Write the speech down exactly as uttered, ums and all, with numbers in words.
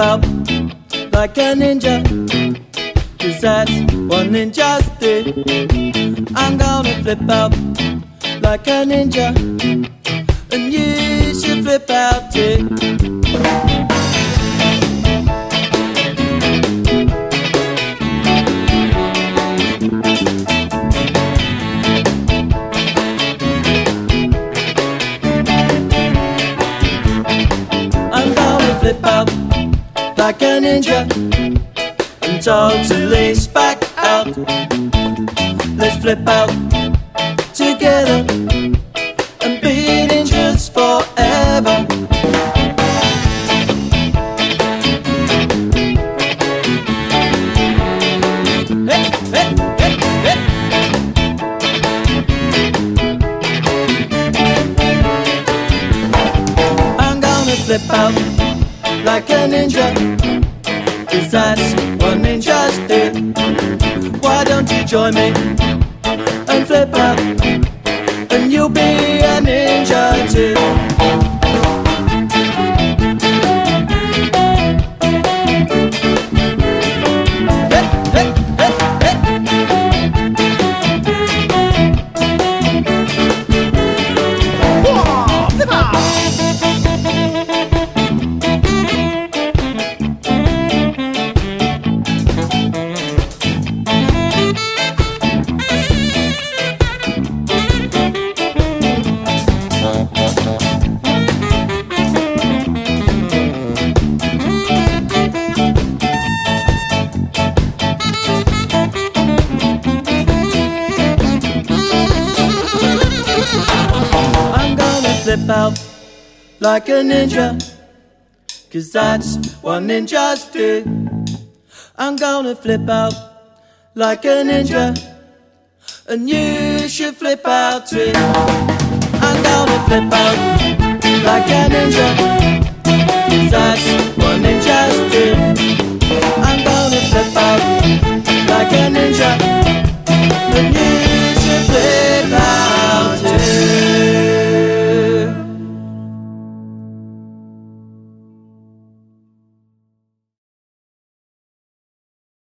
out like a ninja, 'cause that's what ninjas do. I'm gonna flip out like a ninja, and you should flip out too. Flip out like a ninja and totally back out. Let's flip out together and be ninjas forever. Hey, hey, hey, hey. I'm gonna flip out like a ninja, 'cause that's what ninjas do. Why don't you join me and flip out, and you'll be a ninja too. Hey, hey, hey, hey. Whoa, flip out. Flip out like a ninja, 'cause that's what ninjas do. I'm gonna flip out like a ninja, and you should flip out too. I'm gonna flip out like a ninja, 'cause that's what ninjas do. I'm gonna flip out